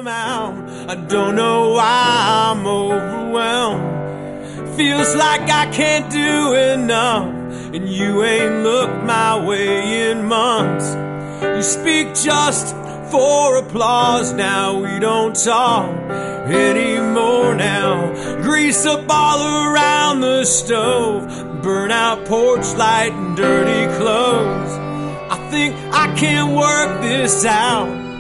amount. I don't know why I'm overwhelmed. Feels like I can't do enough, and you ain't looked my way in months. You speak just for applause. Now we don't talk anymore now. Grease up all around the stove, burn out porch light and dirty clothes. I think I can work this out.